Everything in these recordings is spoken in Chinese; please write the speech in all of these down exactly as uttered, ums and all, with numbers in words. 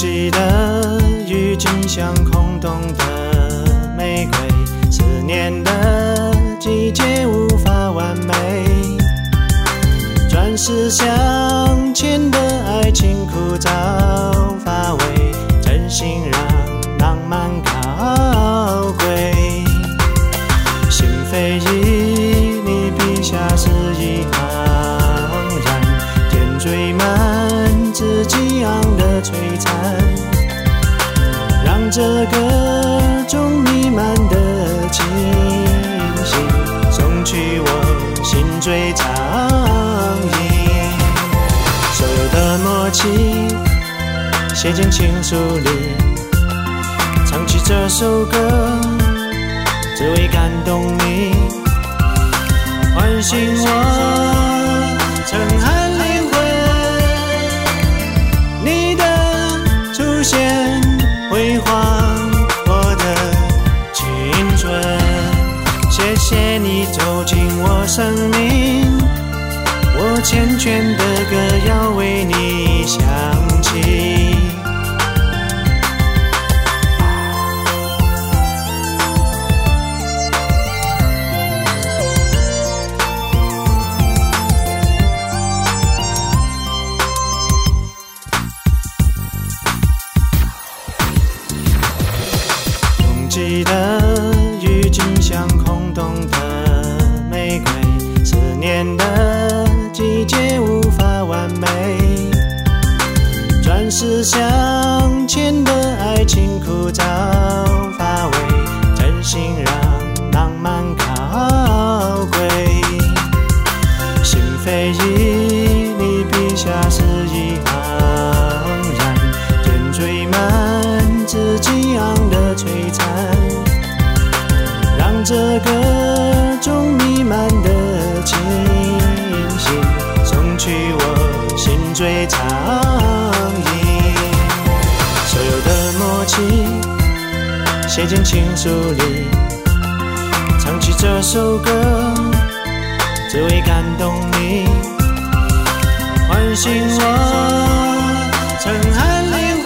记得郁金香空洞的玫瑰，思念的季节无法完美，转世相欠的爱情枯燥乏味，真心让浪漫高贵。心非意，你笔下是一盎然，点缀满自激昂的璀璨，让这个中弥漫的气息送去我心最苍痍。所有的默契写进情书里，唱起这首歌只为感动你，唤醒我沉酣灵魂。你的出现辉煌我的青春，谢谢你走进我生命，我缱绻的歌要为你响起。记得郁金香空洞的玫瑰，思念的季节无法完美，转世相欠的爱情枯燥乏味，真心让浪漫高贵。心非意，你笔下是一盎然，点缀满自激昂的璀璨，让这个中弥漫的气息送去我心最苍痍。所有的默契写进情书里，唱起这首歌只为感动你，唤醒我沉酣灵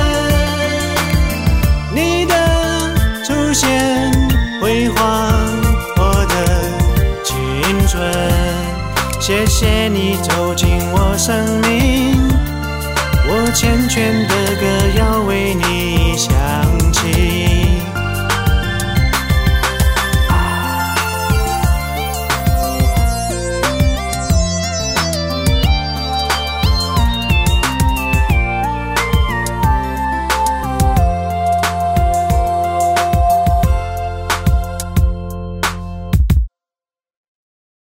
魂。你的出现辉煌我的青春，谢谢你走进我生命，我缱绻的歌要为你响起。